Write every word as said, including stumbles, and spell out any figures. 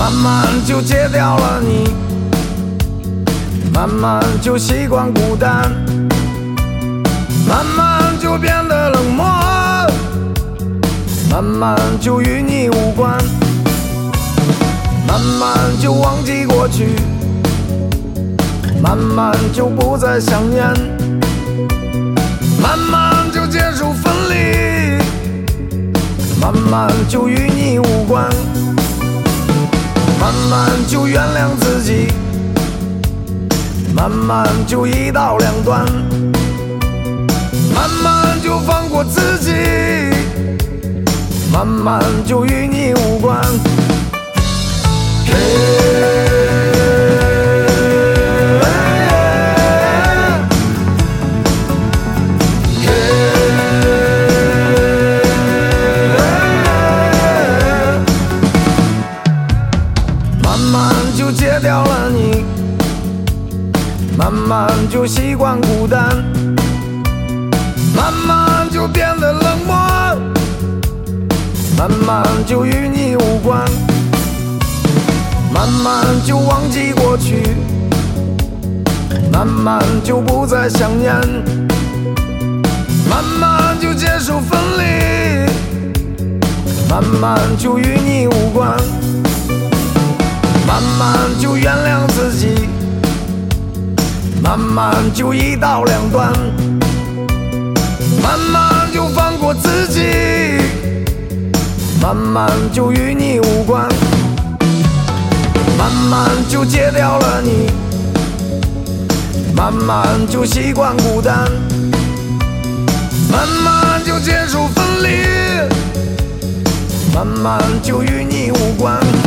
慢慢就戒掉了你，慢慢就习惯孤单，慢慢就变得冷漠，慢慢就与你无关，慢慢就忘记过去，慢慢就不再想念，慢慢就结束分离，慢慢就与你无关，慢慢就原谅自己，慢慢就一刀两断，慢慢就放过自己，慢慢就与你无关。慢慢就戒掉了你，慢慢就习惯孤单，慢慢就变得冷漠，慢慢就与你无关，慢慢就忘记过去，慢慢就不再想念，慢慢就结束分离，慢慢就与你无关，慢慢就原谅自己，慢慢就一刀两断，慢慢就放过自己，慢慢就与你无关，慢慢就戒掉了你，慢慢就习惯孤单，慢慢就结束分离，慢慢就与你无关。